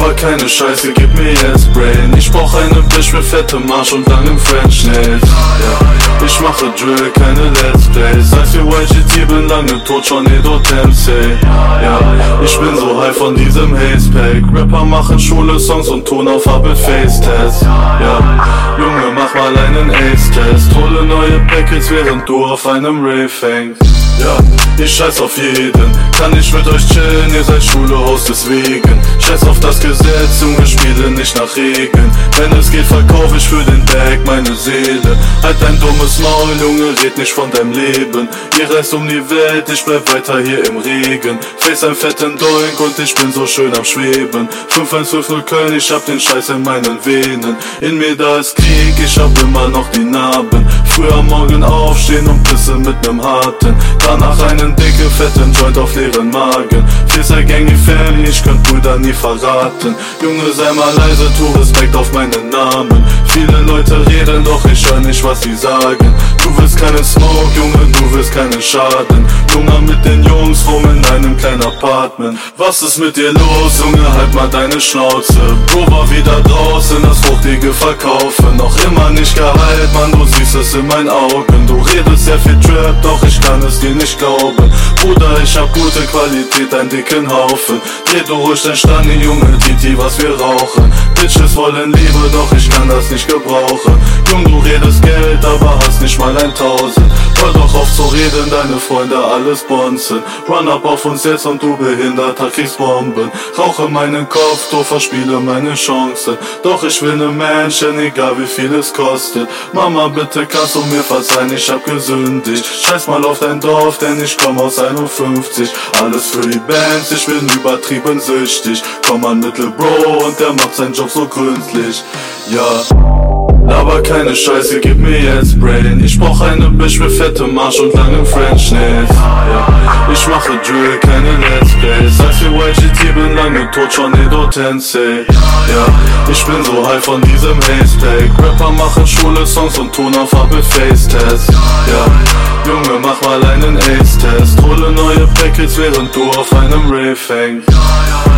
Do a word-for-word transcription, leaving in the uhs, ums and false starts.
Laber keine Scheiße, gib mir jetzt Brain. Ich brauch eine Bitch mit fettem Arsch und langem French Nails. Ja, ich mache Drill, keine Let's Plays. Seit wir Y G T bin lange tot, Tornado Tensei. Ja, ich bin so high von diesem Haze Pack. Rapper machen Schule-Songs und Tonaufgabe Face-Test. Ja, Junge, mach mal einen Ace-Test. Hole neue Packets, während du auf einem Rave hängst. Ja, ich scheiß auf jeden, kann nicht mit euch chillen, ihr seid Schule-Host deswegen. Scheiß auf das Gesetz, Junge, spiele nicht nach Regeln. Wenn es geht, verkauf ich für den Bag meine Seele. Halt dein dummes Maul, Junge, red nicht von deinem Leben. Ihr reist um die Welt, ich bleib weiter hier im Regen. Face ein fetten Doink und ich bin so schön am Schweben. fünf eins fünf null Köln, ich hab den Scheiß in meinen Venen. In mir da ist Krieg, ich hab immer noch die Narben. Früh am Morgen aufstehen und pisse mit nem harten. Danach einen dicke, fetten Joint auf leeren Magen. Fisser Gang Family, ich könnt Brüder nie verraten. Junge, sei mal leise, tu Respekt auf meinen Namen. Viele Leute reden, doch ich hör nicht, was sie sagen. Du willst keinen Smoke, Junge, du willst keinen Schaden. Junge, mit den Jungs rum in einem kleinen Apartment. Was ist mit dir los, Junge, halt mal deine Schnauze. Bro war wieder draußen, das fruchtige Verkaufen. Noch immer nicht geheilt, Mann, du siehst es in meinen Augen. Du redest sehr viel Trap, doch ich kann es dir nicht glauben. Bruder, ich hab gute Qualität, einen dicken Haufen. Dreh du ruhig dein Stani, Junge, Titi, was wir rauchen. Bitches wollen Liebe, doch ich kann das nicht gebrauchen. Junge, du redest Geld, aber hast nicht mal ein Tausend. Hör doch auf zu reden, deine Freunde alles bonzen. Run up auf uns jetzt und du Behinderter kriegst Bomben. Rauche meinen Kopf, du verspiele meine Chance. Doch ich will ne Menschen, egal wie viel es kostet. Mama, bitte kannst du mir verzeihen, ich hab gesündigt. Scheiß mal auf dein Dorf, denn ich komm aus einundfünfzig. Alles für die Bands, ich bin übertrieben süchtig. Komm an mit Lil Bro und der macht seinen Job so gründlich. Ja, laber keine Scheiße, gib mir jetzt Brain. Ich brauch eine Bitch mit fettem Arsch und langem French Nails. Ja, ich mache Drill, keine Let's Plays. Seit wir Y G T bin lange tot, Tornado Tensei. Ja, ich bin so high von diesem Haze Pack. Rapper machen Schule-Songs und Tonaufgabe Face-Test. Ja, Junge, mach mal einen Ace-Test. Hole neue Packets, während du auf einem Rave hängst.